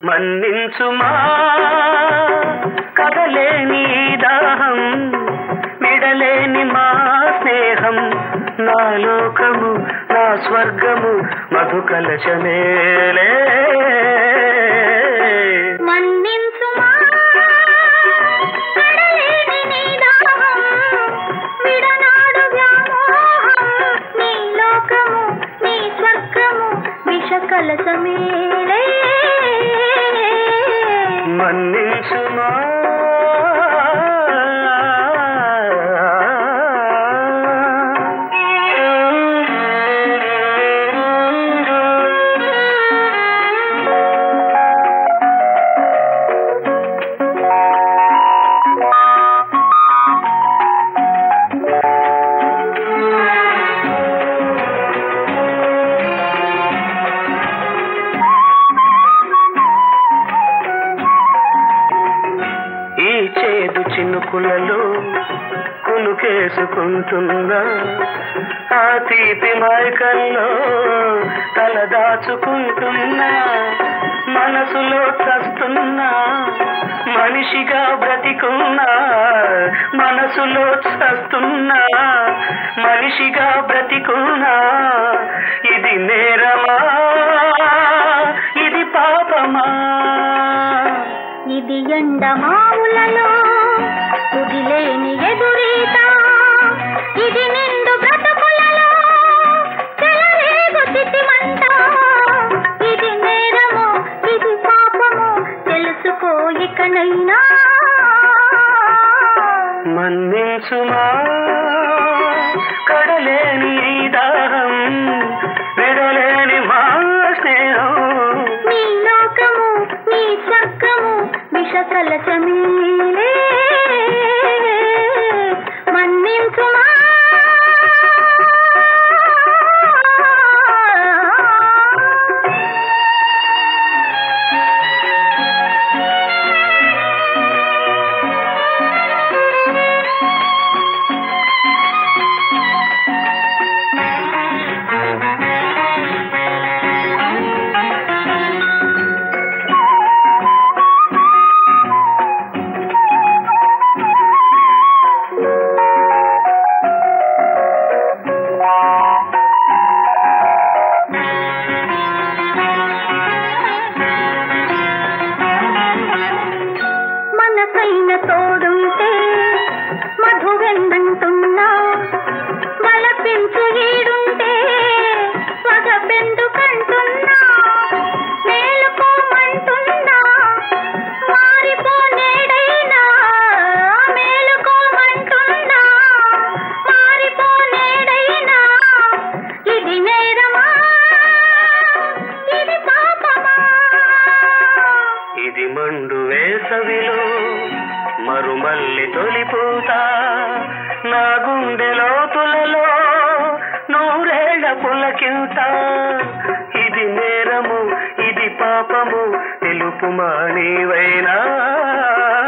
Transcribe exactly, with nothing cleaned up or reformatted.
మన్నించుమా కదలేని దాహం విడలేని మా స్నేహం నా లోకము నా స్వర్గము మధు కలశమేలే మన్నించుమా కదలేని నీ దాహం విడనాడు వ్యామోహం నీ లోకము నీ స్వర్గము విష కలశమేలే మన్నించుమా చేదు చినుకులలో కునుకేసుకుంటున్నా ఆ తీపి మైకల్లో తల దాచుకుంటున్నా మనసులో చస్తున్నా మనిషిగా బ్రతికున్నా మనసులో చస్తున్నా మనిషిగా బ్రతికున్నా ఇది నేరమా ఇది పాపమా ఇది ఎండమావులలో కుదిలేని ఎదురీత ఇది నిండు బ్రతుకులలో చెలరేగు చితిమంట ఇది నేరము ఇది పాపము తెలుసుకో ఇకనైనా మన్నించుమా కడలేని దాహం విడలేని మా స్నేహం నీ లోకము నీ స్వర్గము విష కలశమేలే మన్నించుమా తోడుంటే మధువెందంటున్నా వలపించు ఈడుంటే వగపెందుకంటున్నా మేలుకోమంటున్నా మారిపో నేడైనా మేలుకోమంటున్నా మారిపో నేడైనా ఇది నేరమా ఇది పాపమా ఇది మండు వేసవిలో మరుమల్లి తొలిపూత నా గుండె లోతులలో నూరేళ్ల పులకింత ఇది నేరము ఇది పాపము తెలుపుమా నీవైనా